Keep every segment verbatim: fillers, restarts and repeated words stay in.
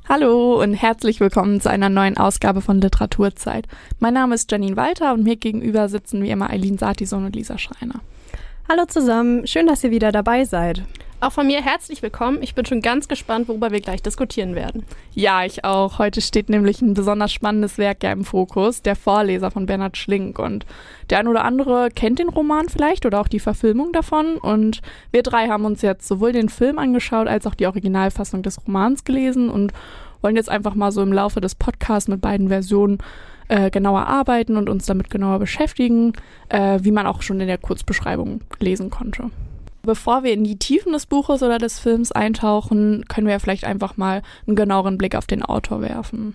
Hallo und herzlich willkommen zu einer neuen Ausgabe von Literaturzeit. Mein Name ist Janine Walter und mir gegenüber sitzen wie immer Eileen Sartison und Lisa Schreiner. Hallo zusammen, schön, dass ihr wieder dabei seid. Auch von mir herzlich willkommen. Ich bin schon ganz gespannt, worüber wir gleich diskutieren werden. Ja, ich auch. Heute steht nämlich ein besonders spannendes Werk ja im Fokus, der Vorleser von Bernhard Schlink. Und der ein oder andere kennt den Roman vielleicht oder auch die Verfilmung davon. Und wir drei haben uns jetzt sowohl den Film angeschaut als auch die Originalfassung des Romans gelesen und wollen jetzt einfach mal so im Laufe des Podcasts mit beiden Versionen äh, genauer arbeiten und uns damit genauer beschäftigen, äh, wie man auch schon in der Kurzbeschreibung lesen konnte. Bevor wir in die Tiefen des Buches oder des Films eintauchen, können wir ja vielleicht einfach mal einen genaueren Blick auf den Autor werfen.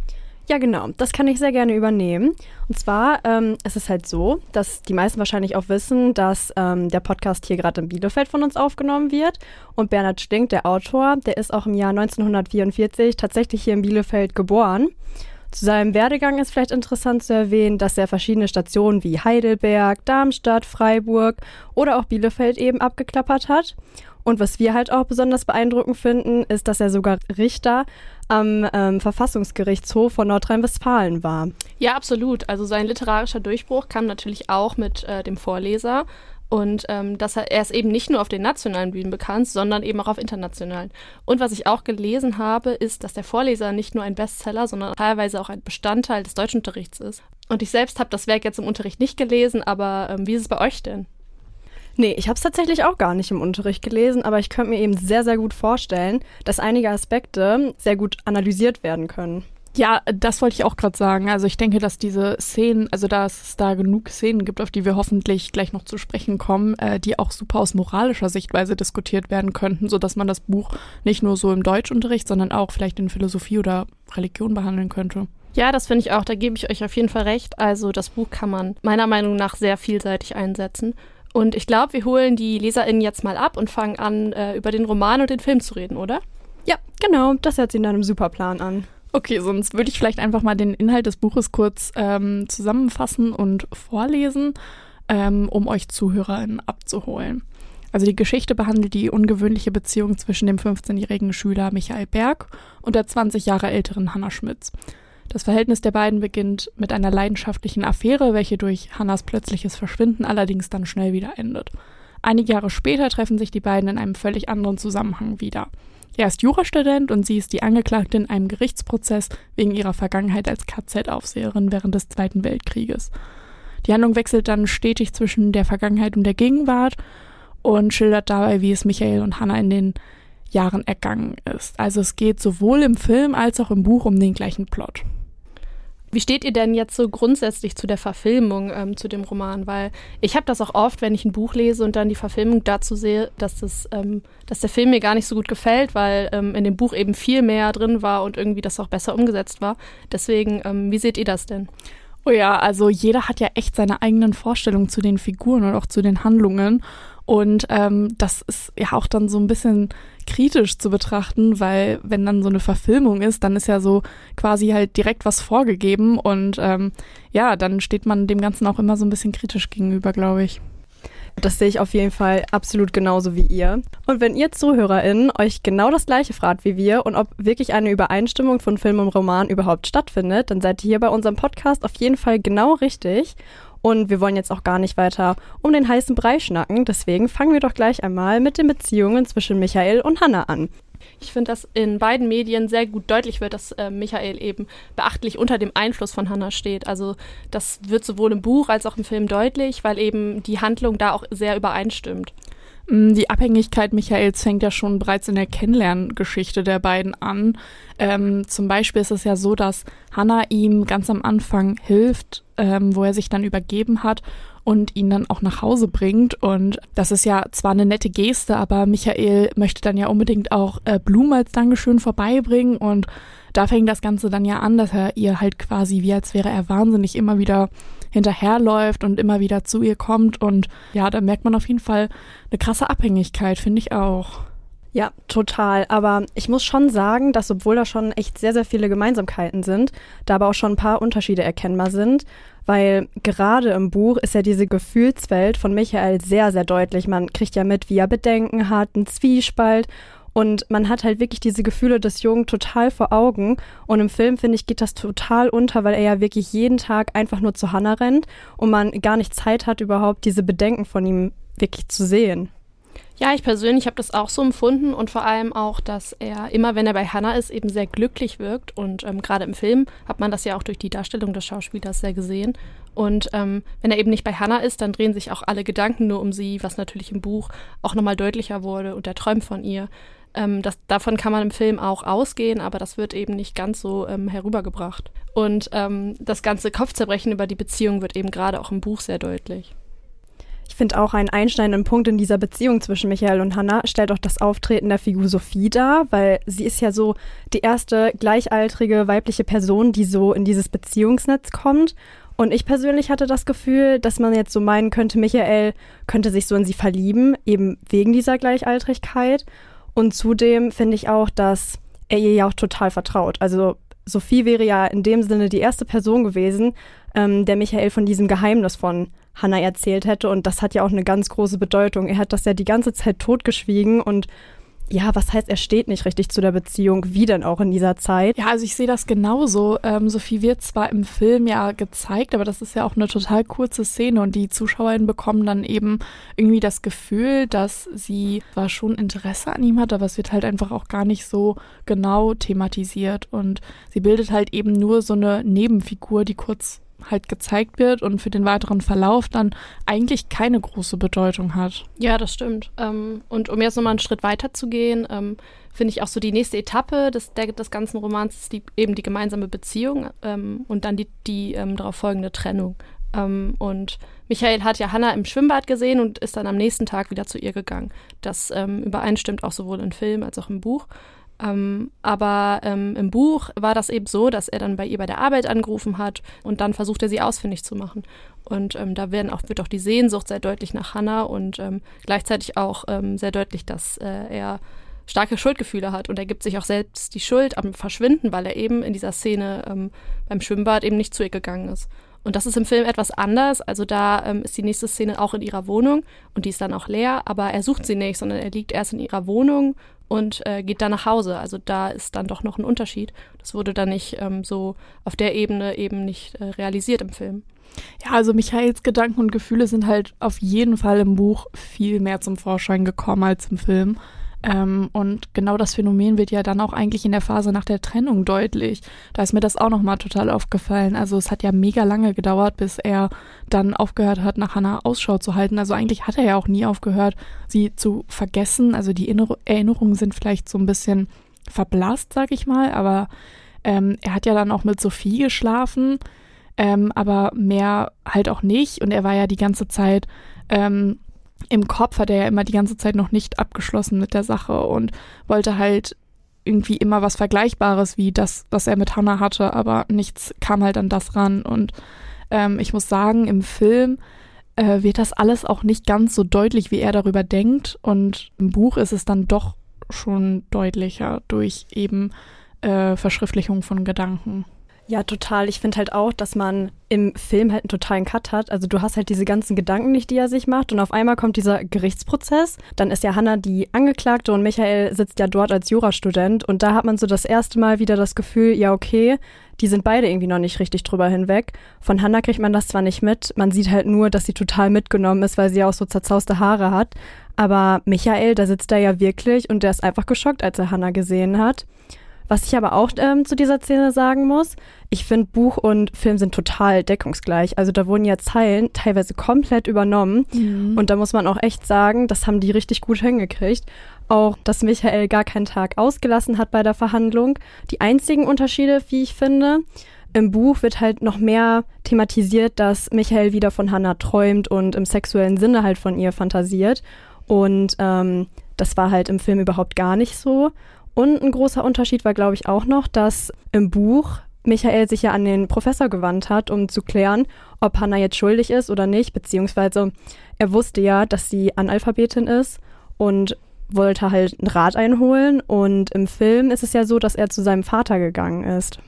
Ja, genau. Das kann ich sehr gerne übernehmen. Und zwar ähm, ist es halt so, dass die meisten wahrscheinlich auch wissen, dass ähm, der Podcast hier gerade in Bielefeld von uns aufgenommen wird. Und Bernhard Schlink, der Autor, der ist auch im Jahr neunzehnhundertvierundvierzig tatsächlich hier in Bielefeld geboren. Zu seinem Werdegang ist vielleicht interessant zu erwähnen, dass er verschiedene Stationen wie Heidelberg, Darmstadt, Freiburg oder auch Bielefeld eben abgeklappert hat. Und was wir halt auch besonders beeindruckend finden, ist, dass er sogar Richter am ähm, Verfassungsgerichtshof von Nordrhein-Westfalen war. Ja, absolut. Also sein literarischer Durchbruch kam natürlich auch mit äh, dem Vorleser. Und ähm, dass er, er ist eben nicht nur auf den nationalen Bühnen bekannt, sondern eben auch auf internationalen. Und was ich auch gelesen habe, ist, dass der Vorleser nicht nur ein Bestseller, sondern teilweise auch ein Bestandteil des Deutschunterrichts ist. Und ich selbst habe das Werk jetzt im Unterricht nicht gelesen, aber ähm, wie ist es bei euch denn? Nee, ich habe es tatsächlich auch gar nicht im Unterricht gelesen, aber ich könnte mir eben sehr, sehr gut vorstellen, dass einige Aspekte sehr gut analysiert werden können. Ja, das wollte ich auch gerade sagen. Also ich denke, dass diese Szenen, also dass es da genug Szenen gibt, auf die wir hoffentlich gleich noch zu sprechen kommen, äh, die auch super aus moralischer Sichtweise diskutiert werden könnten, sodass man das Buch nicht nur so im Deutschunterricht, sondern auch vielleicht in Philosophie oder Religion behandeln könnte. Ja, das finde ich auch. Da gebe ich euch auf jeden Fall recht. Also das Buch kann man meiner Meinung nach sehr vielseitig einsetzen. Und ich glaube, wir holen die LeserInnen jetzt mal ab und fangen an, äh, über den Roman und den Film zu reden, oder? Ja, genau. Das hört sich nach einem super Plan an. Okay, sonst würde ich vielleicht einfach mal den Inhalt des Buches kurz ähm, zusammenfassen und vorlesen, ähm, um euch ZuhörerInnen abzuholen. Also die Geschichte behandelt die ungewöhnliche Beziehung zwischen dem fünfzehnjährigen Schüler Michael Berg und der zwanzig Jahre älteren Hannah Schmitz. Das Verhältnis der beiden beginnt mit einer leidenschaftlichen Affäre, welche durch Hannahs plötzliches Verschwinden allerdings dann schnell wieder endet. Einige Jahre später treffen sich die beiden in einem völlig anderen Zusammenhang wieder. Er ist Jurastudent und sie ist die Angeklagte in einem Gerichtsprozess wegen ihrer Vergangenheit als K Z-Aufseherin während des Zweiten Weltkrieges. Die Handlung wechselt dann stetig zwischen der Vergangenheit und der Gegenwart und schildert dabei, wie es Michael und Hannah in den Jahren ergangen ist. Also es geht sowohl im Film als auch im Buch um den gleichen Plot. Wie steht ihr denn jetzt so grundsätzlich zu der Verfilmung, ähm, zu dem Roman? Weil ich habe das auch oft, wenn ich ein Buch lese und dann die Verfilmung dazu sehe, dass, das, ähm, dass der Film mir gar nicht so gut gefällt, weil ähm, in dem Buch eben viel mehr drin war und irgendwie das auch besser umgesetzt war. Deswegen, ähm, wie seht ihr das denn? Oh ja, also jeder hat ja echt seine eigenen Vorstellungen zu den Figuren und auch zu den Handlungen. Und ähm, das ist ja auch dann so ein bisschen kritisch zu betrachten, weil wenn dann so eine Verfilmung ist, dann ist ja so quasi halt direkt was vorgegeben und ähm, ja, dann steht man dem Ganzen auch immer so ein bisschen kritisch gegenüber, glaube ich. Das sehe ich auf jeden Fall absolut genauso wie ihr. Und wenn ihr ZuhörerInnen euch genau das Gleiche fragt wie wir und ob wirklich eine Übereinstimmung von Film und Roman überhaupt stattfindet, dann seid ihr hier bei unserem Podcast auf jeden Fall genau richtig. Und wir wollen jetzt auch gar nicht weiter um den heißen Brei schnacken. Deswegen fangen wir doch gleich einmal mit den Beziehungen zwischen Michael und Hannah an. Ich finde, dass in beiden Medien sehr gut deutlich wird, dass äh, Michael eben beachtlich unter dem Einfluss von Hannah steht. Also das wird sowohl im Buch als auch im Film deutlich, weil eben die Handlung da auch sehr übereinstimmt. Die Abhängigkeit Michaels fängt ja schon bereits in der Kennenlerngeschichte der beiden an. Ähm, zum Beispiel ist es ja so, dass Hannah ihm ganz am Anfang hilft, ähm, wo er sich dann übergeben hat und ihn dann auch nach Hause bringt. Und das ist ja zwar eine nette Geste, aber Michael möchte dann ja unbedingt auch äh, Blumen als Dankeschön vorbeibringen. Und da fängt das Ganze dann ja an, dass er ihr halt quasi, wie als wäre er wahnsinnig, immer wieder hinterherläuft und immer wieder zu ihr kommt. Und ja, da merkt man auf jeden Fall eine krasse Abhängigkeit, finde ich auch. Ja, total. Aber ich muss schon sagen, dass obwohl da schon echt sehr, sehr viele Gemeinsamkeiten sind, da aber auch schon ein paar Unterschiede erkennbar sind. Weil gerade im Buch ist ja diese Gefühlswelt von Michael sehr, sehr deutlich. Man kriegt ja mit, wie er Bedenken hat, einen Zwiespalt. Und man hat halt wirklich diese Gefühle des Jungen total vor Augen. Und im Film, finde ich, geht das total unter, weil er ja wirklich jeden Tag einfach nur zu Hannah rennt und man gar nicht Zeit hat, überhaupt diese Bedenken von ihm wirklich zu sehen. Ja, ich persönlich habe das auch so empfunden und vor allem auch, dass er immer, wenn er bei Hannah ist, eben sehr glücklich wirkt. Und ähm, gerade im Film hat man das ja auch durch die Darstellung des Schauspielers sehr gesehen. Und ähm, wenn er eben nicht bei Hannah ist, dann drehen sich auch alle Gedanken nur um sie, was natürlich im Buch auch nochmal deutlicher wurde und er träumt von ihr. Ähm, das, davon kann man im Film auch ausgehen, aber das wird eben nicht ganz so ähm, herübergebracht. Und ähm, das ganze Kopfzerbrechen über die Beziehung wird eben gerade auch im Buch sehr deutlich. Ich finde auch einen einschneidenden Punkt in dieser Beziehung zwischen Michael und Hannah stellt auch das Auftreten der Figur Sophie dar, weil sie ist ja so die erste gleichaltrige weibliche Person, die so in dieses Beziehungsnetz kommt. Und ich persönlich hatte das Gefühl, dass man jetzt so meinen könnte, Michael könnte sich so in sie verlieben, eben wegen dieser Gleichaltrigkeit. Und zudem finde ich auch, dass er ihr ja auch total vertraut. Also Sophie wäre ja in dem Sinne die erste Person gewesen, ähm, der Michael von diesem Geheimnis von Hannah erzählt hätte. Und das hat ja auch eine ganz große Bedeutung. Er hat das ja die ganze Zeit totgeschwiegen und ja, was heißt, er steht nicht richtig zu der Beziehung, wie denn auch in dieser Zeit? Ja, also ich sehe das genauso. Ähm, Sophie wird zwar im Film ja gezeigt, aber das ist ja auch eine total kurze Szene und die ZuschauerInnen bekommen dann eben irgendwie das Gefühl, dass sie zwar schon Interesse an ihm hat, aber es wird halt einfach auch gar nicht so genau thematisiert und sie bildet halt eben nur so eine Nebenfigur, die kurz halt gezeigt wird und für den weiteren Verlauf dann eigentlich keine große Bedeutung hat. Ja, das stimmt. Ähm, und um jetzt nochmal einen Schritt weiter zu gehen, ähm, finde ich auch so die nächste Etappe des, der, des ganzen Romans ist die, eben die gemeinsame Beziehung ähm, und dann die, die ähm, darauf folgende Trennung. Ähm, und Michael hat ja Hannah im Schwimmbad gesehen und ist dann am nächsten Tag wieder zu ihr gegangen. Das ähm, übereinstimmt auch sowohl im Film als auch im Buch. Ähm, aber ähm, im Buch war das eben so, dass er dann bei ihr bei der Arbeit angerufen hat und dann versucht er, sie ausfindig zu machen. Und ähm, da werden auch, wird auch die Sehnsucht sehr deutlich nach Hannah und ähm, gleichzeitig auch ähm, sehr deutlich, dass äh, er starke Schuldgefühle hat und er gibt sich auch selbst die Schuld am Verschwinden, weil er eben in dieser Szene ähm, beim Schwimmbad eben nicht zu ihr gegangen ist. Und das ist im Film etwas anders, also da ähm, ist die nächste Szene auch in ihrer Wohnung und die ist dann auch leer, aber er sucht sie nicht, sondern er liegt erst in ihrer Wohnung und äh, geht dann nach Hause. Also da ist dann doch noch ein Unterschied. Das wurde dann nicht ähm, so auf der Ebene eben nicht äh, realisiert im Film. Ja, also Michaels Gedanken und Gefühle sind halt auf jeden Fall im Buch viel mehr zum Vorschein gekommen als im Film. Ähm, und genau das Phänomen wird ja dann auch eigentlich in der Phase nach der Trennung deutlich. Da ist mir das auch nochmal total aufgefallen. Also es hat ja mega lange gedauert, bis er dann aufgehört hat, nach Hannah Ausschau zu halten. Also eigentlich hat er ja auch nie aufgehört, sie zu vergessen. Also die Inner- Erinnerungen sind vielleicht so ein bisschen verblasst, sag ich mal. Aber ähm, er hat ja dann auch mit Sophie geschlafen, ähm, aber mehr halt auch nicht. Und er war ja die ganze Zeit ähm, im Kopf hat er ja immer die ganze Zeit noch nicht abgeschlossen mit der Sache und wollte halt irgendwie immer was Vergleichbares wie das, was er mit Hannah hatte, aber nichts kam halt an das ran. Und ähm, ich muss sagen, im Film äh, wird das alles auch nicht ganz so deutlich, wie er darüber denkt. Und im Buch ist es dann doch schon deutlicher durch eben äh, Verschriftlichung von Gedanken. Ja, total. Ich finde halt auch, dass man im Film halt einen totalen Cut hat. Also du hast halt diese ganzen Gedanken nicht, die er sich macht und auf einmal kommt dieser Gerichtsprozess. Dann ist ja Hannah die Angeklagte und Michael sitzt ja dort als Jurastudent und da hat man so das erste Mal wieder das Gefühl, ja okay, die sind beide irgendwie noch nicht richtig drüber hinweg. Von Hannah kriegt man das zwar nicht mit, man sieht halt nur, dass sie total mitgenommen ist, weil sie ja auch so zerzauste Haare hat. Aber Michael, da sitzt er ja wirklich und der ist einfach geschockt, als er Hannah gesehen hat. Was ich aber auch ähm, zu dieser Szene sagen muss, ich finde, Buch und Film sind total deckungsgleich. Also da wurden ja Zeilen teilweise komplett übernommen. Mhm. Und da muss man auch echt sagen, das haben die richtig gut hingekriegt. Auch, dass Michael gar keinen Tag ausgelassen hat bei der Verhandlung. Die einzigen Unterschiede, wie ich finde, im Buch wird halt noch mehr thematisiert, dass Michael wieder von Hannah träumt und im sexuellen Sinne halt von ihr fantasiert. Und ähm, das war halt im Film überhaupt gar nicht so. Und ein großer Unterschied war, glaube ich, auch noch, dass im Buch Michael sich ja an den Professor gewandt hat, um zu klären, ob Hannah jetzt schuldig ist oder nicht, beziehungsweise er wusste ja, dass sie Analphabetin ist und wollte halt einen Rat einholen. Und im Film ist es ja so, dass er zu seinem Vater gegangen ist.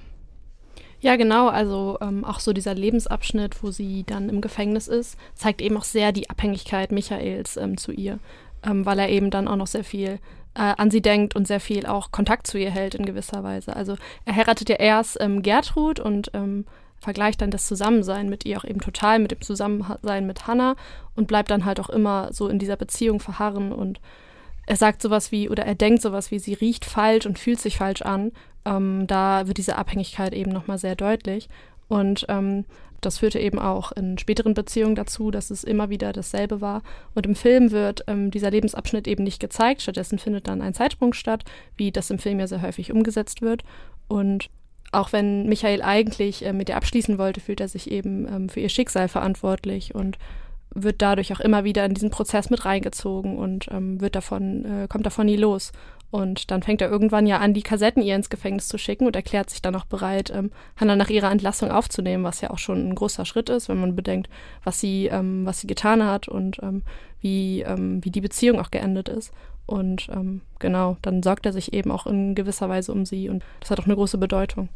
Ja, genau. Also ähm, auch so dieser Lebensabschnitt, wo sie dann im Gefängnis ist, zeigt eben auch sehr die Abhängigkeit Michaels ähm, zu ihr, ähm, weil er eben dann auch noch sehr viel äh, an sie denkt und sehr viel auch Kontakt zu ihr hält in gewisser Weise. Also er heiratet ja erst ähm, Gertrud und ähm, vergleicht dann das Zusammensein mit ihr auch eben total mit dem Zusammensein mit Hannah und bleibt dann halt auch immer so in dieser Beziehung verharren und er sagt sowas wie, oder er denkt sowas wie, sie riecht falsch und fühlt sich falsch an. Ähm, da wird diese Abhängigkeit eben nochmal sehr deutlich und ähm, das führte eben auch in späteren Beziehungen dazu, dass es immer wieder dasselbe war. Und im Film wird ähm, dieser Lebensabschnitt eben nicht gezeigt. Stattdessen findet dann ein Zeitsprung statt, wie das im Film ja sehr häufig umgesetzt wird. Und auch wenn Michael eigentlich äh, mit ihr abschließen wollte, fühlt er sich eben ähm, für ihr Schicksal verantwortlich und wird dadurch auch immer wieder in diesen Prozess mit reingezogen und ähm, wird davon, äh, kommt davon nie los. Und dann fängt er irgendwann ja an, die Kassetten ihr ins Gefängnis zu schicken und erklärt sich dann auch bereit, ähm, Hannah nach ihrer Entlassung aufzunehmen, was ja auch schon ein großer Schritt ist, wenn man bedenkt, was sie, ähm, was sie getan hat und ähm, wie, ähm, wie die Beziehung auch geendet ist. Und ähm, genau, dann sorgt er sich eben auch in gewisser Weise um sie und das hat auch eine große Bedeutung.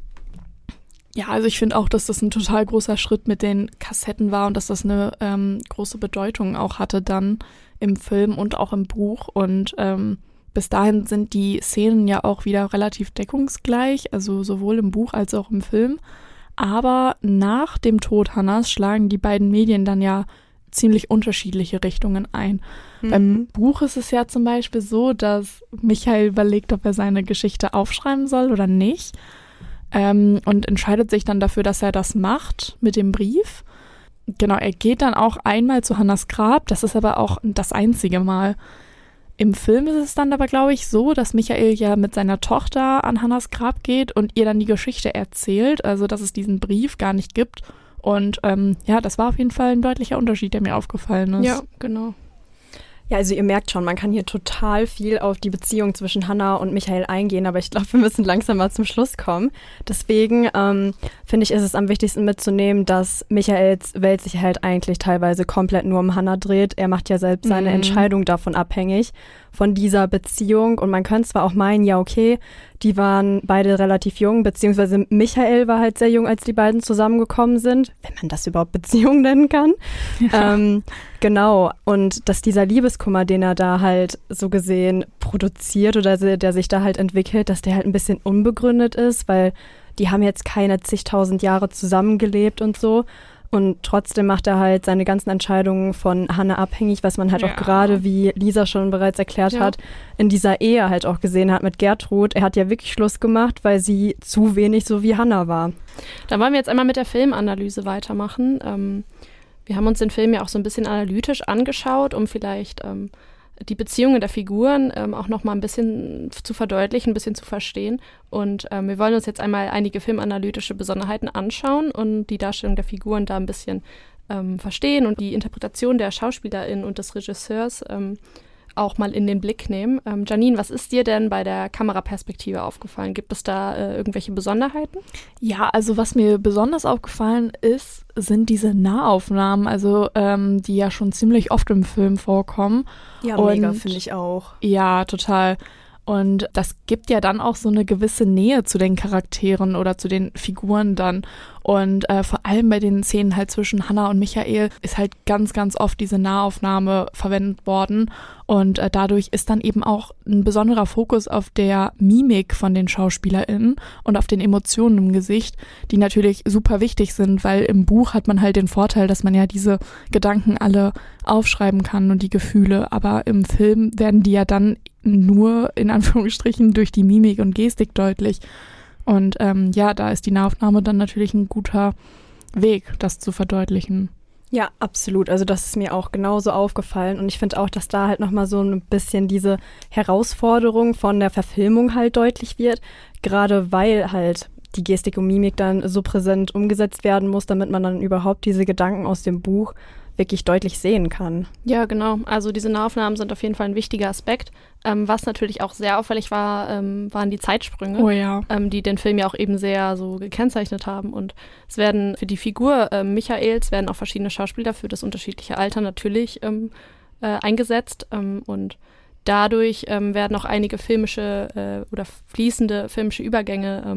Ja, also ich finde auch, dass das ein total großer Schritt mit den Kassetten war und dass das eine ähm, große Bedeutung auch hatte dann im Film und auch im Buch. Und ähm, bis dahin sind die Szenen ja auch wieder relativ deckungsgleich, also sowohl im Buch als auch im Film. Aber nach dem Tod Hannahs schlagen die beiden Medien dann ja ziemlich unterschiedliche Richtungen ein. Mhm. Beim Buch ist es ja zum Beispiel so, dass Michael überlegt, ob er seine Geschichte aufschreiben soll oder nicht. Ähm, und entscheidet sich dann dafür, dass er das macht mit dem Brief. Genau, er geht dann auch einmal zu Hannahs Grab, das ist aber auch das einzige Mal. Im Film ist es dann aber, glaube ich, so, dass Michael ja mit seiner Tochter an Hannahs Grab geht und ihr dann die Geschichte erzählt, also dass es diesen Brief gar nicht gibt. Und ähm, ja, das war auf jeden Fall ein deutlicher Unterschied, der mir aufgefallen ist. Ja, genau. Ja, also ihr merkt schon, man kann hier total viel auf die Beziehung zwischen Hannah und Michael eingehen, aber ich glaube, wir müssen langsam mal zum Schluss kommen. Deswegen ähm, finde ich, ist es am wichtigsten mitzunehmen, dass Michaels Welt sich halt eigentlich teilweise komplett nur um Hannah dreht. Er macht ja selbst seine mhm. Entscheidung davon abhängig, von dieser Beziehung. Und man könnte zwar auch meinen, ja okay, die waren beide relativ jung, beziehungsweise Michael war halt sehr jung, als die beiden zusammengekommen sind, wenn man das überhaupt Beziehung nennen kann. Ja. Ähm, genau, und dass dieser Liebeskummer, den er da halt so gesehen produziert oder der sich da halt entwickelt, dass der halt ein bisschen unbegründet ist, weil die haben jetzt keine zigtausend Jahre zusammengelebt und so. Und trotzdem macht er halt seine ganzen Entscheidungen von Hannah abhängig, was man halt ja. auch gerade, wie Lisa schon bereits erklärt ja. hat, in dieser Ehe halt auch gesehen hat mit Gertrud. Er hat ja wirklich Schluss gemacht, weil sie zu wenig so wie Hannah war. Dann wollen wir jetzt einmal mit der Filmanalyse weitermachen. Ähm, wir haben uns den Film ja auch so ein bisschen analytisch angeschaut, um vielleicht ähm, die Beziehungen der Figuren ähm, auch noch mal ein bisschen zu verdeutlichen, ein bisschen zu verstehen. Und ähm, wir wollen uns jetzt einmal einige filmanalytische Besonderheiten anschauen und die Darstellung der Figuren da ein bisschen ähm, verstehen und die Interpretation der SchauspielerInnen und des Regisseurs ähm, auch mal in den Blick nehmen. Ähm, Janine, was ist dir denn bei der Kameraperspektive aufgefallen? Gibt es da äh, irgendwelche Besonderheiten? Ja, also was mir besonders aufgefallen ist, sind diese Nahaufnahmen, also ähm, die ja schon ziemlich oft im Film vorkommen. Ja, und mega, finde ich auch. Ja, total. Und das gibt ja dann auch so eine gewisse Nähe zu den Charakteren oder zu den Figuren dann. Und äh, vor allem bei den Szenen halt zwischen Hannah und Michael ist halt ganz, ganz oft diese Nahaufnahme verwendet worden. Und äh, dadurch ist dann eben auch ein besonderer Fokus auf der Mimik von den SchauspielerInnen und auf den Emotionen im Gesicht, die natürlich super wichtig sind, weil im Buch hat man halt den Vorteil, dass man ja diese Gedanken alle aufschreiben kann und die Gefühle. Aber im Film werden die ja dann nur in Anführungsstrichen durch die Mimik und Gestik deutlich. Und ähm, ja, da ist die Nahaufnahme dann natürlich ein guter Weg, das zu verdeutlichen. Ja, absolut. Also das ist mir auch genauso aufgefallen. Und ich finde auch, dass da halt nochmal so ein bisschen diese Herausforderung von der Verfilmung halt deutlich wird. Gerade weil halt die Gestik und Mimik dann so präsent umgesetzt werden muss, damit man dann überhaupt diese Gedanken aus dem Buch wirklich deutlich sehen kann. Ja, genau. Also diese Nahaufnahmen sind auf jeden Fall ein wichtiger Aspekt. Ähm, was natürlich auch sehr auffällig war, ähm, waren die Zeitsprünge, oh ja. ähm, die den Film ja auch eben sehr so gekennzeichnet haben. Und es werden für die Figur äh, Michaels werden auch verschiedene Schauspieler für das unterschiedliche Alter natürlich ähm, äh, eingesetzt. Ähm, und dadurch ähm, werden auch einige filmische äh, oder fließende filmische Übergänge ähm,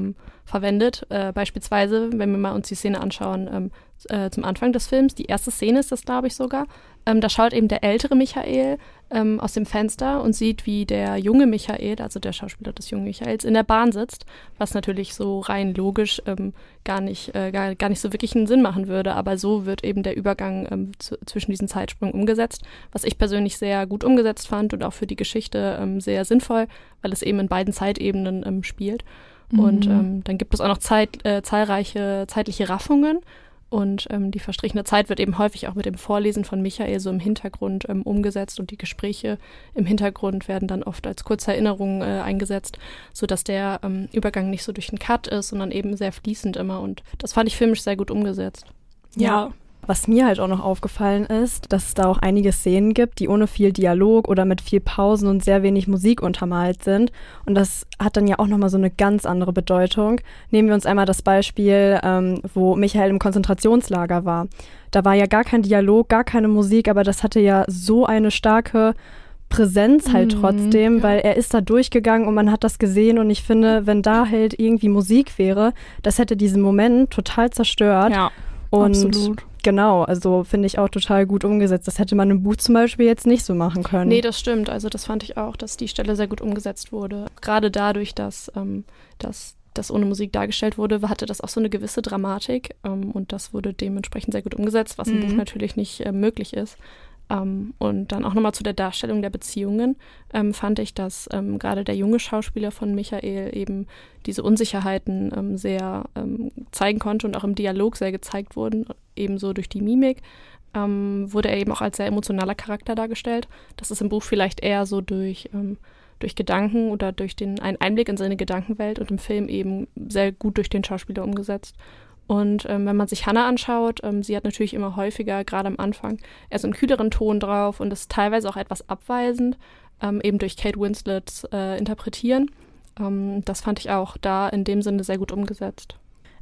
verwendet. Äh, beispielsweise, wenn wir mal uns die Szene anschauen, ähm, äh, zum Anfang des Films, die erste Szene ist das, glaube ich, sogar, ähm, da schaut eben der ältere Michael ähm, aus dem Fenster und sieht, wie der junge Michael, also der Schauspieler des jungen Michaels, in der Bahn sitzt, was natürlich so rein logisch ähm, gar nicht, äh, gar, gar nicht so wirklich einen Sinn machen würde, aber so wird eben der Übergang ähm, zu, zwischen diesen Zeitsprüngen umgesetzt, was ich persönlich sehr gut umgesetzt fand und auch für die Geschichte ähm, sehr sinnvoll, weil es eben in beiden Zeitebenen ähm, spielt. Mhm. Und ähm, dann gibt es auch noch Zeit, äh, zahlreiche zeitliche Raffungen. Und ähm, die verstrichene Zeit wird eben häufig auch mit dem Vorlesen von Michael so im Hintergrund ähm, umgesetzt und die Gespräche im Hintergrund werden dann oft als kurze Erinnerung äh, eingesetzt, sodass der ähm, Übergang nicht so durch den Cut ist, sondern eben sehr fließend immer. Und das fand ich filmisch sehr gut umgesetzt. Ja. ja. Was mir halt auch noch aufgefallen ist, dass es da auch einige Szenen gibt, die ohne viel Dialog oder mit viel Pausen und sehr wenig Musik untermalt sind. Und das hat dann ja auch nochmal so eine ganz andere Bedeutung. Nehmen wir uns einmal das Beispiel, ähm, wo Michael im Konzentrationslager war. Da war ja gar kein Dialog, gar keine Musik, aber das hatte ja so eine starke Präsenz halt Mhm, trotzdem, ja. weil er ist da durchgegangen und man hat das gesehen. Und ich finde, wenn da halt irgendwie Musik wäre, das hätte diesen Moment total zerstört. Ja, und absolut. Genau, also finde ich auch total gut umgesetzt. Das hätte man im Buch zum Beispiel jetzt nicht so machen können. Nee, das stimmt. Also das fand ich auch, dass die Stelle sehr gut umgesetzt wurde. Gerade dadurch, dass, ähm, dass das ohne Musik dargestellt wurde, hatte das auch so eine gewisse Dramatik. Ähm, und das wurde dementsprechend sehr gut umgesetzt, was im Mhm. Buch natürlich nicht äh, möglich ist. Ähm, und dann auch nochmal zu der Darstellung der Beziehungen ähm, fand ich, dass ähm, gerade der junge Schauspieler von Michael eben diese Unsicherheiten ähm, sehr ähm, zeigen konnte und auch im Dialog sehr gezeigt wurden, ebenso durch die Mimik. Ähm, wurde er eben auch als sehr emotionaler Charakter dargestellt. Das ist im Buch vielleicht eher so durch, ähm, durch Gedanken oder durch den einen Einblick in seine Gedankenwelt und im Film eben sehr gut durch den Schauspieler umgesetzt. Und ähm, wenn man sich Hannah anschaut, ähm, sie hat natürlich immer häufiger, gerade am Anfang, eher so einen kühleren Ton drauf und ist teilweise auch etwas abweisend, ähm, eben durch Kate Winslets äh, Interpretieren. Ähm, das fand ich auch da in dem Sinne sehr gut umgesetzt.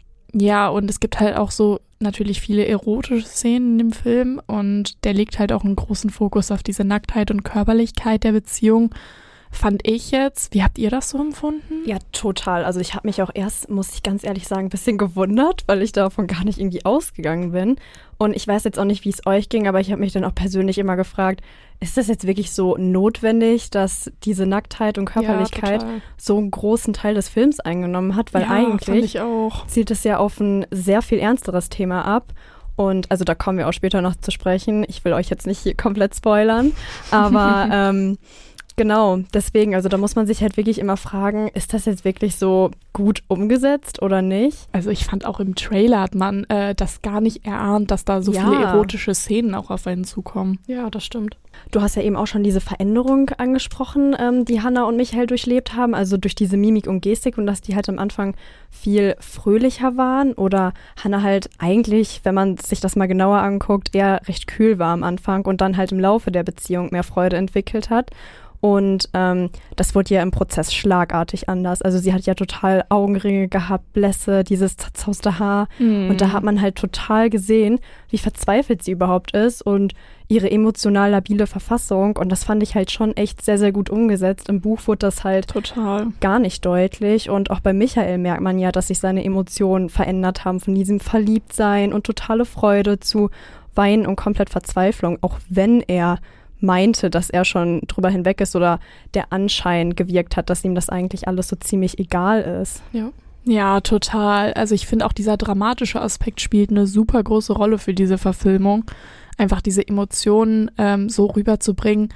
Ja, und es gibt halt auch so natürlich viele erotische Szenen in dem Film und der legt halt auch einen großen Fokus auf diese Nacktheit und Körperlichkeit der Beziehung. Fand ich jetzt. Wie habt ihr das so empfunden? Ja, total. Also ich habe mich auch erst, muss ich ganz ehrlich sagen, ein bisschen gewundert, weil ich davon gar nicht irgendwie ausgegangen bin. Und ich weiß jetzt auch nicht, wie es euch ging, aber ich habe mich dann auch persönlich immer gefragt, ist das jetzt wirklich so notwendig, dass diese Nacktheit und Körperlichkeit Ja, so einen großen Teil des Films eingenommen hat? Weil ja, fand eigentlich ich auch. zielt es ja auf ein sehr viel ernsteres Thema ab. Und also da kommen wir auch später noch zu sprechen. Ich will euch jetzt nicht hier komplett spoilern, aber ähm, genau, deswegen, also da muss man sich halt wirklich immer fragen, ist das jetzt wirklich so gut umgesetzt oder nicht? Also ich fand auch im Trailer hat man äh, das gar nicht erahnt, dass da so Ja. viele erotische Szenen auch auf einen zukommen. Ja, das stimmt. Du hast ja eben auch schon diese Veränderung angesprochen, ähm, die Hannah und Michael durchlebt haben, also durch diese Mimik und Gestik und dass die halt am Anfang viel fröhlicher waren oder Hannah halt eigentlich, wenn man sich das mal genauer anguckt, eher recht kühl war am Anfang und dann halt im Laufe der Beziehung mehr Freude entwickelt hat. Und ähm, das wurde ja im Prozess schlagartig anders. Also sie hat ja total Augenringe gehabt, Blässe, dieses zerzauste Haar. Mhm. Und da hat man halt total gesehen, wie verzweifelt sie überhaupt ist und ihre emotional labile Verfassung. Und das fand ich halt schon echt sehr, sehr gut umgesetzt. Im Buch wurde das halt Total. gar nicht deutlich. Und auch bei Michael merkt man ja, dass sich seine Emotionen verändert haben. Von diesem Verliebtsein und totale Freude zu Weinen und komplett Verzweiflung. Auch wenn er meinte, dass er schon drüber hinweg ist oder der Anschein gewirkt hat, dass ihm das eigentlich alles so ziemlich egal ist. Ja. Ja, total. Also ich finde auch dieser dramatische Aspekt spielt eine super große Rolle für diese Verfilmung. Einfach diese Emotionen ähm, so rüberzubringen,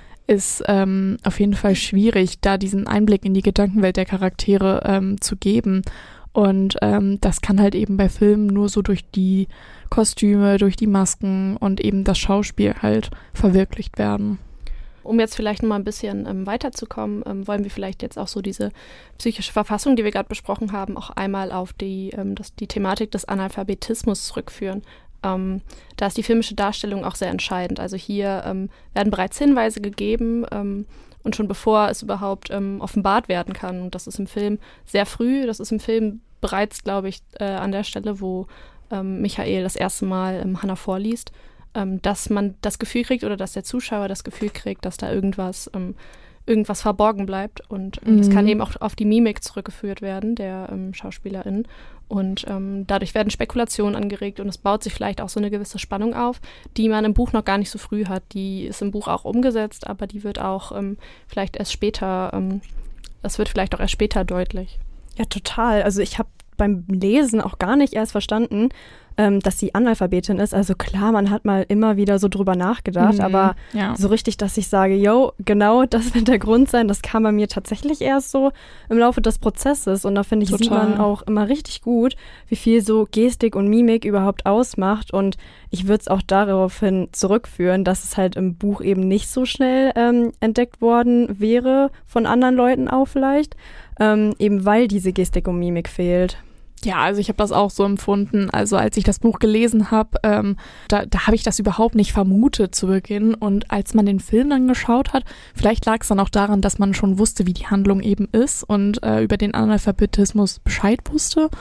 ist ähm, auf jeden Fall schwierig, da diesen Einblick in die Gedankenwelt der Charaktere ähm, zu geben. Und ähm, das kann halt eben bei Filmen nur so durch die Kostüme, durch die Masken und eben das Schauspiel halt verwirklicht werden. Um jetzt vielleicht noch mal ein bisschen ähm, weiterzukommen, ähm, wollen wir vielleicht jetzt auch so diese psychische Verfassung, die wir gerade besprochen haben, auch einmal auf die, ähm, das, die Thematik des Analphabetismus zurückführen. Ähm, da ist die filmische Darstellung auch sehr entscheidend. Also hier ähm, werden bereits Hinweise gegeben ähm, und schon bevor es überhaupt ähm, offenbart werden kann. Und das ist im Film sehr früh, das ist im Film bereits, glaube ich, äh, an der Stelle, wo ähm, Michael das erste Mal ähm, Hannah vorliest, ähm, dass man das Gefühl kriegt oder dass der Zuschauer das Gefühl kriegt, dass da irgendwas ähm, irgendwas verborgen bleibt. Und ähm, Mhm. das kann eben auch auf die Mimik zurückgeführt werden, der ähm, SchauspielerInnen. Und ähm, dadurch werden Spekulationen angeregt und es baut sich vielleicht auch so eine gewisse Spannung auf, die man im Buch noch gar nicht so früh hat. Die ist im Buch auch umgesetzt, aber die wird auch ähm, vielleicht erst später, ähm, das wird vielleicht auch erst später deutlich. Ja, total. Also ich habe beim Lesen auch gar nicht erst verstanden, ähm, dass sie Analphabetin ist. Also klar, man hat mal immer wieder so drüber nachgedacht, Mhm. aber Ja. so richtig, dass ich sage, yo, genau, das wird der Grund sein, das kam bei mir tatsächlich erst so im Laufe des Prozesses. Und da finde ich, sieht Total. man auch immer richtig gut, wie viel so Gestik und Mimik überhaupt ausmacht. Und ich würde es auch daraufhin zurückführen, dass es halt im Buch eben nicht so schnell ähm, entdeckt worden wäre, von anderen Leuten auch vielleicht, ähm, eben weil diese Gestik und Mimik fehlt. Ja, also ich habe das auch so empfunden. Also als ich das Buch gelesen habe, ähm, da, da habe ich das überhaupt nicht vermutet zu Beginn. Und als man den Film dann geschaut hat, vielleicht lag es dann auch daran, dass man schon wusste, wie die Handlung eben ist und äh, über den Analphabetismus Bescheid wusste.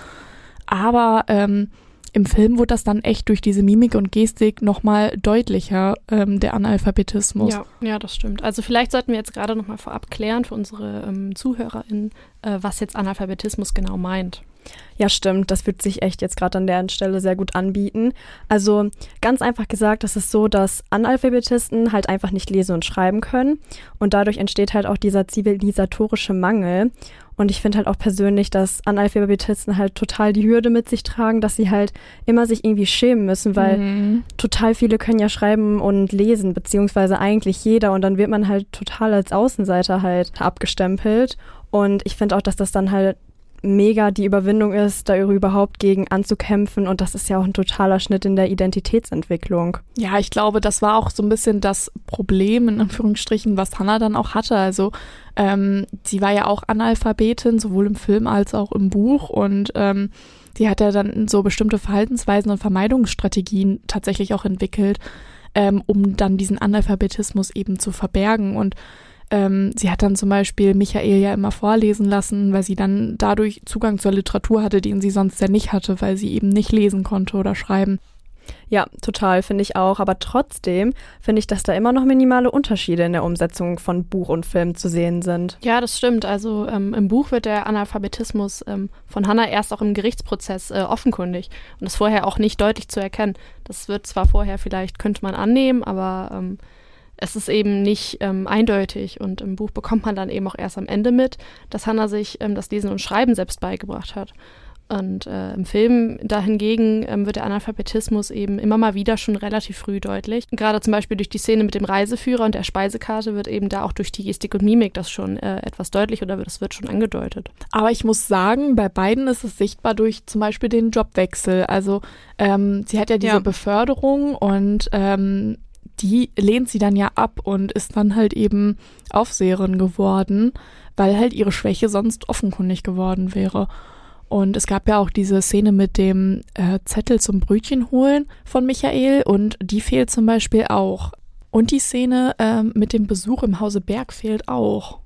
Aber ähm, im Film wurde das dann echt durch diese Mimik und Gestik nochmal deutlicher, ähm, der Analphabetismus. Ja, ja, das stimmt. Also vielleicht sollten wir jetzt gerade nochmal vorab klären für unsere ähm, ZuhörerInnen, äh, was jetzt Analphabetismus genau meint. Ja, stimmt. Das wird sich echt jetzt gerade an der Stelle sehr gut anbieten. Also ganz einfach gesagt, das ist so, dass Analphabetisten halt einfach nicht lesen und schreiben können. Und dadurch entsteht halt auch dieser zivilisatorische Mangel. Und ich finde halt auch persönlich, dass Analphabetisten halt total die Hürde mit sich tragen, dass sie halt immer sich irgendwie schämen müssen, weil Mhm. total viele können ja schreiben und lesen, beziehungsweise eigentlich jeder. Und dann wird man halt total als Außenseiter halt abgestempelt. Und ich finde auch, dass das dann halt mega die Überwindung ist, da überhaupt gegen anzukämpfen. Und das ist ja auch ein totaler Schnitt in der Identitätsentwicklung. Ja, ich glaube, das war auch so ein bisschen das Problem, in Anführungsstrichen, was Hannah dann auch hatte. Also ähm, sie war ja auch Analphabetin, sowohl im Film als auch im Buch. Und ähm, sie hat ja dann so bestimmte Verhaltensweisen und Vermeidungsstrategien tatsächlich auch entwickelt, ähm, um dann diesen Analphabetismus eben zu verbergen. Und Ähm, sie hat dann zum Beispiel Michael ja immer vorlesen lassen, weil sie dann dadurch Zugang zur Literatur hatte, den sie sonst ja nicht hatte, weil sie eben nicht lesen konnte oder schreiben. Ja, total, finde ich auch. Aber trotzdem finde ich, dass da immer noch minimale Unterschiede in der Umsetzung von Buch und Film zu sehen sind. Ja, das stimmt. Also ähm, im Buch wird der Analphabetismus ähm, von Hannah erst auch im Gerichtsprozess äh, offenkundig und ist vorher auch nicht deutlich zu erkennen. Das wird zwar vorher vielleicht, könnte man annehmen, aber ähm, es ist eben nicht ähm, eindeutig und im Buch bekommt man dann eben auch erst am Ende mit, dass Hannah sich ähm, das Lesen und Schreiben selbst beigebracht hat. Und äh, im Film dahingegen ähm, wird der Analphabetismus eben immer mal wieder schon relativ früh deutlich. Gerade zum Beispiel durch die Szene mit dem Reiseführer und der Speisekarte wird eben da auch durch die Gestik und Mimik das schon äh, etwas deutlich oder das wird schon angedeutet. Aber ich muss sagen, bei beiden ist es sichtbar durch zum Beispiel den Jobwechsel. Also ähm, sie hat ja diese Ja. Beförderung und ähm, die lehnt sie dann ja ab und ist dann halt eben Aufseherin geworden, weil halt ihre Schwäche sonst offenkundig geworden wäre. Und es gab ja auch diese Szene mit dem äh, Zettel zum Brötchen holen von Michael und die fehlt zum Beispiel auch. Und die Szene ähm, mit dem Besuch im Hause Berg fehlt auch.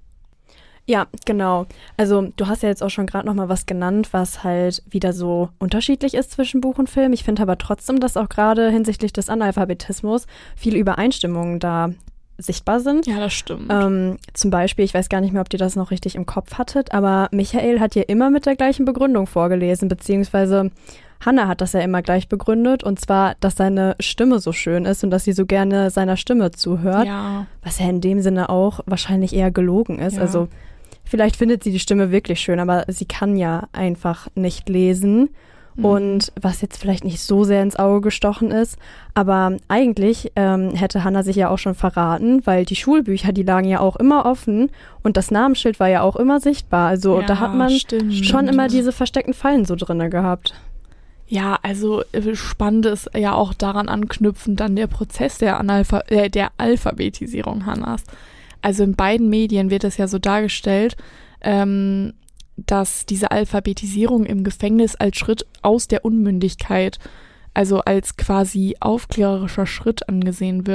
Ja, genau. Also du hast ja jetzt auch schon gerade noch mal was genannt, was halt wieder so unterschiedlich ist zwischen Buch und Film. Ich finde aber trotzdem, dass auch gerade hinsichtlich des Analphabetismus viele Übereinstimmungen da sichtbar sind. Ja, das stimmt. Ähm, zum Beispiel, ich weiß gar nicht mehr, ob ihr das noch richtig im Kopf hattet, aber Michael hat ja immer mit der gleichen Begründung vorgelesen, beziehungsweise Hannah hat das ja immer gleich begründet, und zwar, dass seine Stimme so schön ist und dass sie so gerne seiner Stimme zuhört, ja. was ja in dem Sinne auch wahrscheinlich eher gelogen ist. Ja. Also vielleicht findet sie die Stimme wirklich schön, aber sie kann ja einfach nicht lesen. Mhm. Und was jetzt vielleicht nicht so sehr ins Auge gestochen ist, aber eigentlich ähm, hätte Hannah sich ja auch schon verraten, weil die Schulbücher, die lagen ja auch immer offen und das Namensschild war ja auch immer sichtbar. Also Ja, da hat man stimmt. schon immer diese versteckten Fallen so drinne gehabt. Ja, also äh, spannend ist ja auch daran anknüpfend dann der Prozess der, Analpha äh, der Alphabetisierung Hannahs. Also in beiden Medien wird es ja so dargestellt, ähm, dass diese Alphabetisierung im Gefängnis als Schritt aus der Unmündigkeit, also als quasi aufklärerischer Schritt angesehen wird.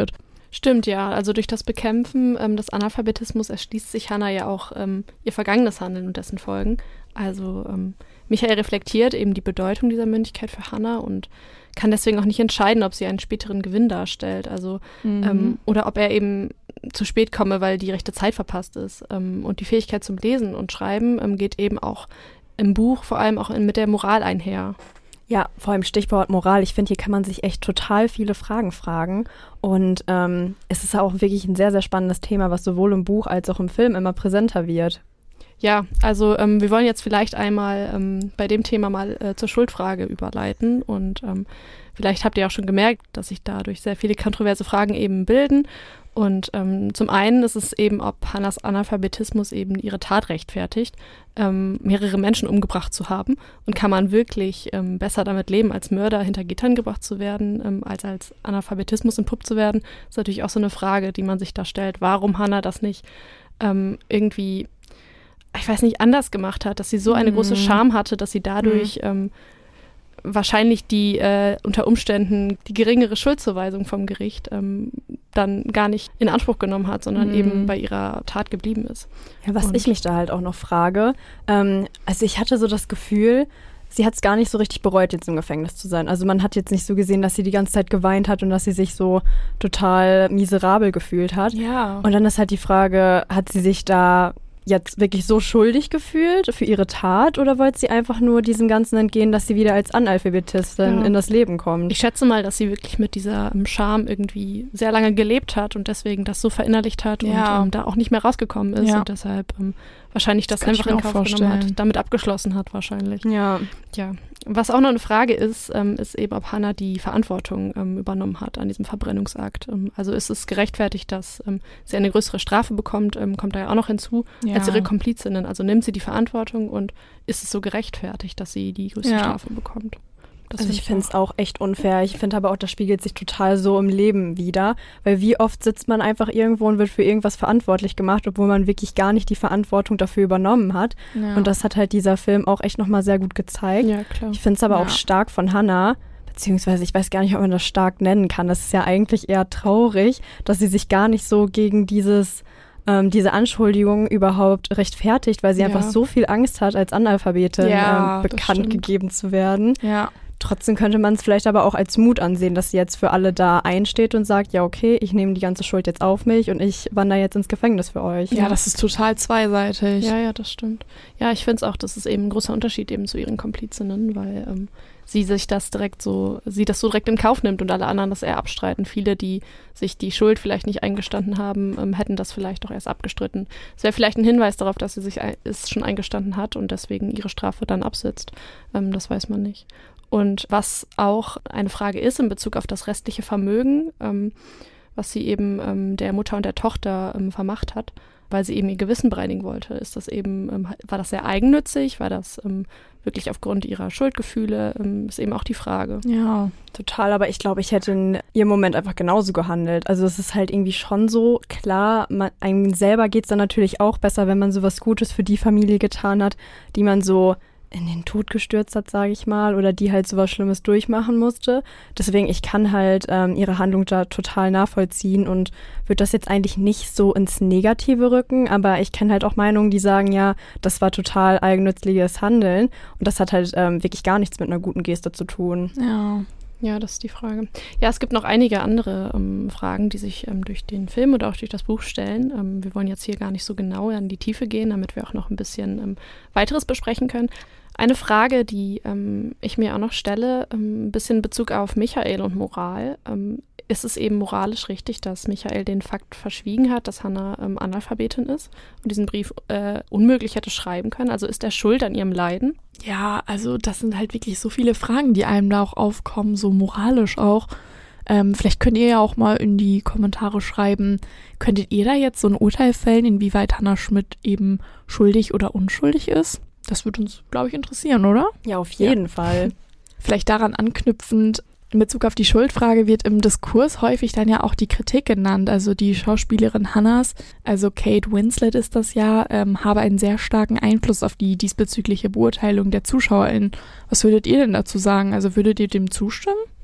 Stimmt, ja. Also durch das Bekämpfen ähm, des Analphabetismus erschließt sich Hannah ja auch ähm, ihr vergangenes Handeln und dessen Folgen. Also ähm, Michael reflektiert eben die Bedeutung dieser Mündigkeit für Hannah und kann deswegen auch nicht entscheiden, ob sie einen späteren Gewinn darstellt. Also Mhm. ähm, oder ob er eben zu spät komme, weil die rechte Zeit verpasst ist. Ähm, und die Fähigkeit zum Lesen und Schreiben ähm, geht eben auch im Buch vor allem auch in, mit der Moral einher. Ja, vor allem Stichwort Moral. Ich finde, hier kann man sich echt total viele Fragen fragen. Und ähm, es ist auch wirklich ein sehr, sehr spannendes Thema, was sowohl im Buch als auch im Film immer präsenter wird. Ja, also ähm, wir wollen jetzt vielleicht einmal ähm, bei dem Thema mal äh, zur Schuldfrage überleiten und ähm, vielleicht habt ihr auch schon gemerkt, dass sich dadurch sehr viele kontroverse Fragen eben bilden und ähm, zum einen ist es eben, ob Hannahs Analphabetismus eben ihre Tat rechtfertigt, ähm, mehrere Menschen umgebracht zu haben und kann man wirklich ähm, besser damit leben, als Mörder hinter Gittern gebracht zu werden, ähm, als als Analphabetismus entpuppt zu werden. Das ist natürlich auch so eine Frage, die man sich da stellt, warum Hannah das nicht ähm, irgendwie ich weiß nicht, anders gemacht hat, dass sie so eine Mhm. große Scham hatte, dass sie dadurch ähm, wahrscheinlich die äh, unter Umständen die geringere Schuldzuweisung vom Gericht ähm, dann gar nicht in Anspruch genommen hat, sondern Mhm. eben bei ihrer Tat geblieben ist. Ja, was Und- ich mich da halt auch noch frage, ähm, also ich hatte so das Gefühl, sie hat es gar nicht so richtig bereut, jetzt im Gefängnis zu sein. Also man hat jetzt nicht so gesehen, dass sie die ganze Zeit geweint hat und dass sie sich so total miserabel gefühlt hat. Ja. Und dann ist halt die Frage, hat sie sich da jetzt wirklich so schuldig gefühlt für ihre Tat oder wollte sie einfach nur diesem Ganzen entgehen, dass sie wieder als Analphabetistin Ja. in das Leben kommt? Ich schätze mal, dass sie wirklich mit dieser ähm, Scham irgendwie sehr lange gelebt hat und deswegen das so verinnerlicht hat Ja. und ähm, da auch nicht mehr rausgekommen ist Ja. und deshalb ähm, wahrscheinlich das, Das kann ich einfach in mir auch Kauf genommen vorstellen. hat, damit abgeschlossen hat wahrscheinlich. Ja. Ja, was auch noch eine Frage ist, ähm, ist eben, ob Hannah die Verantwortung ähm, übernommen hat an diesem Verbrennungsakt. Ähm, also ist es gerechtfertigt, dass ähm, sie eine größere Strafe bekommt, ähm, kommt da ja auch noch hinzu, Ja. als ihre Komplizinnen. Also nimmt sie die Verantwortung und ist es so gerechtfertigt, dass sie die größte Ja. Strafe bekommt? Das Also find ich finde es auch echt unfair. Ich finde aber auch, das spiegelt sich total so im Leben wider. Weil wie oft sitzt man einfach irgendwo und wird für irgendwas verantwortlich gemacht, obwohl man wirklich gar nicht die Verantwortung dafür übernommen hat. Ja. Und das hat halt dieser Film auch echt nochmal sehr gut gezeigt. Ja, klar. Ich finde es aber Ja. auch stark von Hannah, beziehungsweise ich weiß gar nicht, ob man das stark nennen kann. Das ist ja eigentlich eher traurig, dass sie sich gar nicht so gegen dieses ähm, diese Anschuldigung überhaupt rechtfertigt, weil sie Ja. einfach so viel Angst hat, als Analphabetin Ja, ähm, das bekannt stimmt. gegeben zu werden. Ja. Trotzdem könnte man es vielleicht aber auch als Mut ansehen, dass sie jetzt für alle da einsteht und sagt, ja okay, ich nehme die ganze Schuld jetzt auf mich und ich wandere jetzt ins Gefängnis für euch. Ja, das ist total zweiseitig. Ja, ja, das stimmt. Ja, ich finde es auch, das ist eben ein großer Unterschied eben zu ihren Komplizinnen, weil ähm, sie sich das direkt so, sie das so direkt in Kauf nimmt und alle anderen das eher abstreiten. Viele, die sich die Schuld vielleicht nicht eingestanden haben, ähm, hätten das vielleicht auch erst abgestritten. Es wäre vielleicht ein Hinweis darauf, dass sie sich ein, es schon eingestanden hat und deswegen ihre Strafe dann absitzt. Ähm, das weiß man nicht. Und was auch eine Frage ist in Bezug auf das restliche Vermögen, ähm, was sie eben ähm, der Mutter und der Tochter ähm, vermacht hat, weil sie eben ihr Gewissen bereinigen wollte. Ist das eben, ähm, war das sehr eigennützig? War das ähm, wirklich aufgrund ihrer Schuldgefühle? Ähm, ist eben auch die Frage. Ja. Total, aber ich glaube, ich hätte in ihrem Moment einfach genauso gehandelt. Also es ist halt irgendwie schon so, klar, man, einem selber geht es dann natürlich auch besser, wenn man sowas Gutes für die Familie getan hat, die man so in den Tod gestürzt hat, sage ich mal, oder die halt sowas Schlimmes durchmachen musste. Deswegen, ich kann halt ähm, ihre Handlung da total nachvollziehen und würde das jetzt eigentlich nicht so ins Negative rücken, aber ich kenne halt auch Meinungen, die sagen, ja, das war total eigennützliches Handeln und das hat halt ähm, wirklich gar nichts mit einer guten Geste zu tun. Ja. Ja, das ist die Frage. Ja, es gibt noch einige andere ähm, Fragen, die sich ähm, durch den Film oder auch durch das Buch stellen. Ähm, wir wollen jetzt hier gar nicht so genau in die Tiefe gehen, damit wir auch noch ein bisschen ähm, weiteres besprechen können. Eine Frage, die ähm, ich mir auch noch stelle, ähm, ein bisschen in Bezug auf Michael und Moral. Ähm, ist es eben moralisch richtig, dass Michael den Fakt verschwiegen hat, dass Hannah ähm, Analphabetin ist und diesen Brief äh, unmöglich hätte schreiben können? Also ist er schuld an ihrem Leiden? Ja, also das sind halt wirklich so viele Fragen, die einem da auch aufkommen, so moralisch auch. Ähm, vielleicht könnt ihr ja auch mal in die Kommentare schreiben, könntet ihr da jetzt so ein Urteil fällen, inwieweit Hannah Schmidt eben schuldig oder unschuldig ist? Das würde uns, glaube ich, interessieren, oder? Ja, auf jeden Fall. Vielleicht daran anknüpfend, in Bezug auf die Schuldfrage wird im Diskurs häufig dann ja auch die Kritik genannt. Also die Schauspielerin Hannahs, also Kate Winslet ist das ja, ähm, habe einen sehr starken Einfluss auf die diesbezügliche Beurteilung der ZuschauerInnen. Was würdet ihr denn dazu sagen? Also würdet ihr dem zustimmen?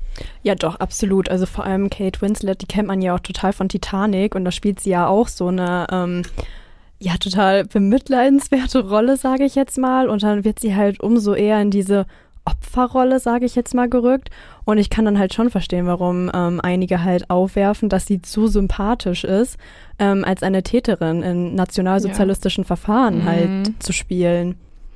Ja, doch, absolut. Also vor allem Kate Winslet, die kennt man ja auch total von Titanic und da spielt sie ja auch so eine, ähm, ja, total bemitleidenswerte Rolle, sage ich jetzt mal. Und dann wird sie halt umso eher in diese Opferrolle, sage ich jetzt mal, gerückt. Und ich kann dann halt schon verstehen, warum ähm, einige halt aufwerfen, dass sie zu sympathisch ist, ähm, als eine Täterin in nationalsozialistischen ja. Verfahren mhm. halt zu spielen.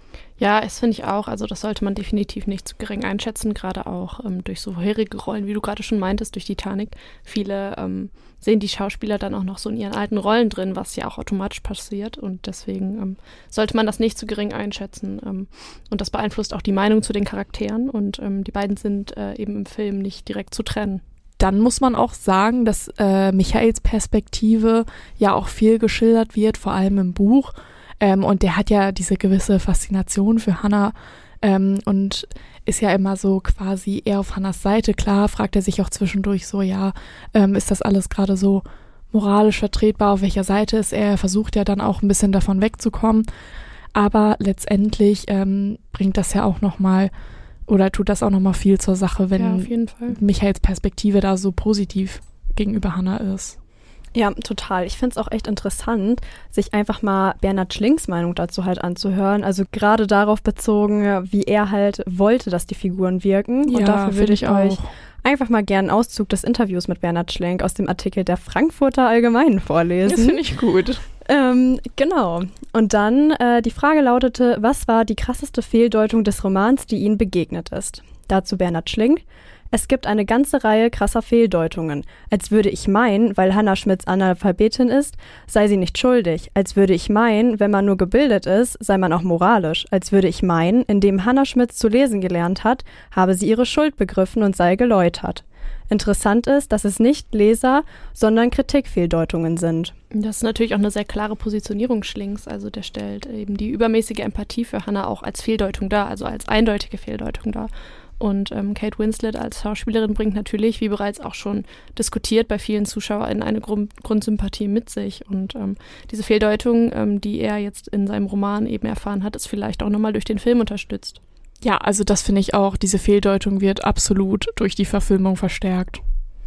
Ja, das finde ich auch. Also das sollte man definitiv nicht zu gering einschätzen, gerade auch ähm, durch so vorherige Rollen, wie du gerade schon meintest, durch Titanic. Viele ähm, sehen die Schauspieler dann auch noch so in ihren alten Rollen drin, was ja auch automatisch passiert. Und deswegen ähm, sollte man das nicht zu gering einschätzen. Ähm, und das beeinflusst auch die Meinung zu den Charakteren. Und ähm, die beiden sind äh, eben im Film nicht direkt zu trennen. Dann muss man auch sagen, dass äh, Michaels Perspektive ja auch viel geschildert wird, vor allem im Buch. Ähm, und der hat ja diese gewisse Faszination für Hannah ähm, und ist ja immer so quasi eher auf Hannahs Seite. Klar fragt er sich auch zwischendurch so, ja, ähm, ist das alles gerade so moralisch vertretbar, auf welcher Seite ist er? Er versucht ja dann auch ein bisschen davon wegzukommen. Aber letztendlich ähm, bringt das ja auch nochmal oder tut das auch nochmal viel zur Sache, wenn ja, auf jeden Fall. Michaels Perspektive da so positiv gegenüber Hannah ist. Ja, total. Ich finde es auch echt interessant, sich einfach mal Bernhard Schlings Meinung dazu halt anzuhören. Also gerade darauf bezogen, wie er halt wollte, dass die Figuren wirken. Und ja, dafür würde ich, ich euch auch. einfach mal gerne einen Auszug des Interviews mit Bernhard Schlink aus dem Artikel der Frankfurter Allgemeinen vorlesen. Das finde ich gut. Ähm, genau. Und dann, äh, die Frage lautete, was war die krasseste Fehldeutung des Romans, die Ihnen begegnet ist? Dazu Bernhard Schlink. Es gibt eine ganze Reihe krasser Fehldeutungen. Als würde ich meinen, weil Hannah Schmidts Analphabetin ist, sei sie nicht schuldig. Als würde ich meinen, wenn man nur gebildet ist, sei man auch moralisch. Als würde ich meinen, indem Hannah Schmidts zu lesen gelernt hat, habe sie ihre Schuld begriffen und sei geläutert. Interessant ist, dass es nicht Leser, sondern Kritikfehldeutungen sind. Das ist natürlich auch eine sehr klare Positionierung Schlings. Also der stellt eben die übermäßige Empathie für Hannah auch als Fehldeutung dar, also als eindeutige Fehldeutung dar. Und ähm, Kate Winslet als Schauspielerin bringt natürlich, wie bereits auch schon diskutiert, bei vielen ZuschauerInnen eine Grund- Grundsympathie mit sich. Und ähm, diese Fehldeutung, ähm, die er jetzt in seinem Roman eben erfahren hat, ist vielleicht auch nochmal durch den Film unterstützt. Ja, also das finde ich auch, diese Fehldeutung wird absolut durch die Verfilmung verstärkt.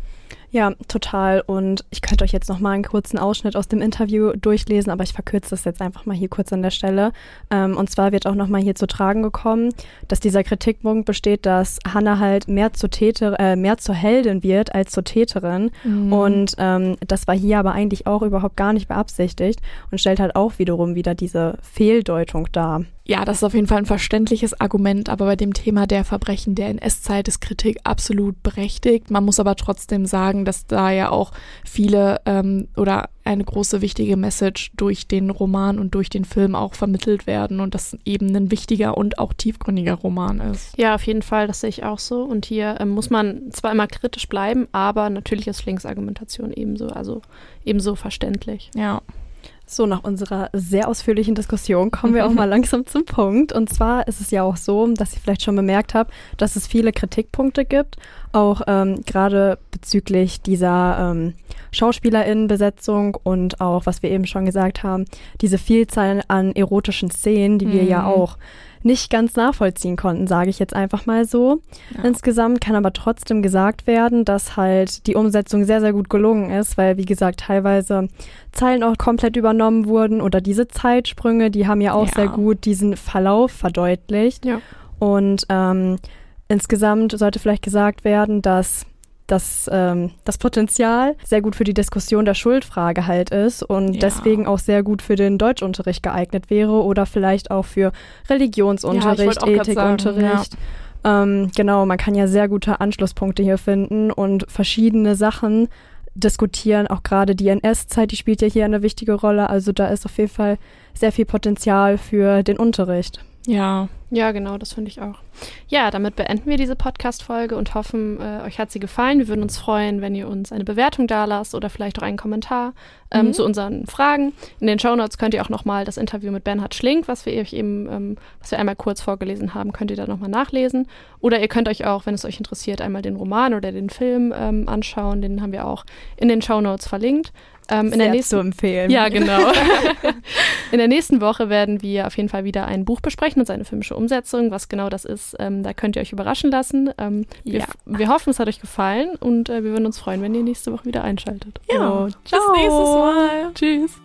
Ja, total. Und ich könnte euch jetzt noch mal einen kurzen Ausschnitt aus dem Interview durchlesen, aber ich verkürze das jetzt einfach mal hier kurz an der Stelle. Ähm, und zwar wird auch noch mal hier zu tragen gekommen, dass dieser Kritikpunkt besteht, dass Hannah halt mehr zur Täter, äh, mehr zur Heldin wird als zur Täterin. Mhm. Und ähm, das war hier aber eigentlich auch überhaupt gar nicht beabsichtigt und stellt halt auch wiederum wieder diese Fehldeutung dar. Ja, das ist auf jeden Fall ein verständliches Argument, aber bei dem Thema der Verbrechen der N S-Zeit ist Kritik absolut berechtigt. Man muss aber trotzdem sagen, dass da ja auch viele ähm, oder eine große wichtige Message durch den Roman und durch den Film auch vermittelt werden und das eben ein wichtiger und auch tiefgründiger Roman ist. Ja, auf jeden Fall, das sehe ich auch so. Und hier ähm, muss man zwar immer kritisch bleiben, aber natürlich ist Schlings Argumentation ebenso, also ebenso verständlich. Ja. So, nach unserer sehr ausführlichen Diskussion kommen wir auch mal langsam zum Punkt. Und zwar ist es ja auch so, dass ihr vielleicht schon bemerkt habt, dass es viele Kritikpunkte gibt, auch ähm, gerade bezüglich dieser ähm, SchauspielerInnenbesetzung und auch, was wir eben schon gesagt haben, diese Vielzahl an erotischen Szenen, die wir mhm. ja auch nicht ganz nachvollziehen konnten, sage ich jetzt einfach mal so. Ja. Insgesamt kann aber trotzdem gesagt werden, dass halt die Umsetzung sehr, sehr gut gelungen ist, weil, wie gesagt, teilweise Zeilen auch komplett übernommen wurden oder diese Zeitsprünge, die haben ja auch ja. sehr gut diesen Verlauf verdeutlicht. Ja. Und ähm, insgesamt sollte vielleicht gesagt werden, dass dass ähm, das Potenzial sehr gut für die Diskussion der Schuldfrage halt ist und ja. deswegen auch sehr gut für den Deutschunterricht geeignet wäre oder vielleicht auch für Religionsunterricht, ja, Ethikunterricht. Ja. Ähm, genau, man kann ja sehr gute Anschlusspunkte hier finden und verschiedene Sachen diskutieren, auch gerade die N S-Zeit, die spielt ja hier eine wichtige Rolle, also da ist auf jeden Fall sehr viel Potenzial für den Unterricht. Ja. Ja, genau, das finde ich auch. Ja, damit beenden wir diese Podcast-Folge und hoffen, äh, euch hat sie gefallen. Wir würden uns freuen, wenn ihr uns eine Bewertung dalasst oder vielleicht auch einen Kommentar ähm, mhm. zu unseren Fragen. In den Shownotes könnt ihr auch nochmal das Interview mit Bernhard Schlink, was wir euch eben, ähm, was wir einmal kurz vorgelesen haben, könnt ihr da nochmal nachlesen. Oder ihr könnt euch auch, wenn es euch interessiert, einmal den Roman oder den Film ähm, anschauen. Den haben wir auch in den Shownotes verlinkt. Ähm, in Sehr der nächsten zu empfehlen. Ja, genau. In der nächsten Woche werden wir auf jeden Fall wieder ein Buch besprechen und seine filmische Umsetzung. Was genau das ist, ähm, da könnt ihr euch überraschen lassen. Ähm, wir, Ja. wir hoffen, es hat euch gefallen und äh, wir würden uns freuen, wenn ihr nächste Woche wieder einschaltet. Ja, So, bis nächstes Mal. Tschüss.